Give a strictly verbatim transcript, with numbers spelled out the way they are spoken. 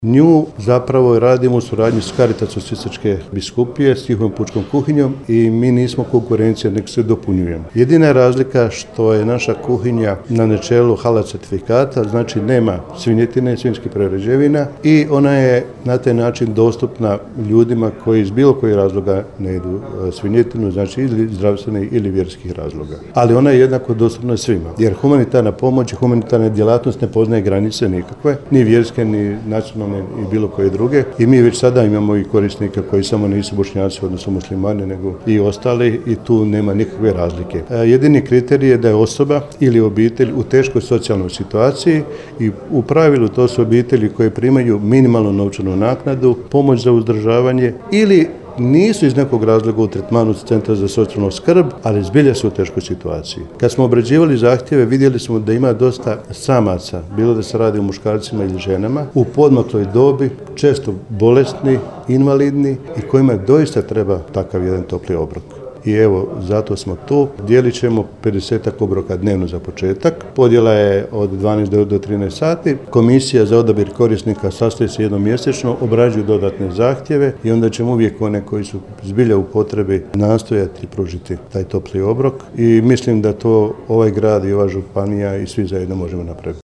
Nju zapravo radimo u suradnji s Caritasom Sisačke biskupije, s njihovom pučkom kuhinjom i mi nismo konkurencija, nego se dopunjujemo. Jedina je razlika što je naša kuhinja na načelu halal certifikata, znači nema svinjetine, svinjskih prerađevina i ona je na taj način dostupna ljudima koji iz bilo kojih razloga ne jedu svinjetinu, znači ili zdravstvenih ili vjerskih razloga. Ali ona je jednako dostupna svima, jer humanitarna pomoć i humanitarna djelatnost ne poznaje granice nikakve, ni vjerske, ni nacionalne i bilo koje druge. I mi već sada imamo i korisnika koji samo nisu Bošnjaci, odnosno muslimani, nego i ostali i tu nema nikakve razlike. Jedini kriterij je da je osoba ili obitelj u teškoj socijalnoj situaciji i u pravilu to su obitelji koje primaju minimalnu novčanu naknadu, pomoć za uzdržavanje ili nisu iz nekog razloga u tretmanu Centra za socijalnu skrb, ali zbilja su u teškoj situaciji. Kad smo obrađivali zahtjeve, vidjeli smo da ima dosta samaca, bilo da se radi o muškarcima ili ženama, u podmakloj dobi, često bolesni, invalidni i kojima doista treba takav jedan topli obrok. I evo, zato smo tu. Dijelit ćemo pedesetak obroka dnevno za početak. Podjela je od dvanaest do trinaest sati. Komisija za odabir korisnika sastoji se jednom mjesečno, obrađuju dodatne zahtjeve i onda ćemo uvijek one koji su zbilja u potrebi nastojati pružiti taj topli obrok. I mislim da to ovaj grad i ova županija i svi zajedno možemo napraviti.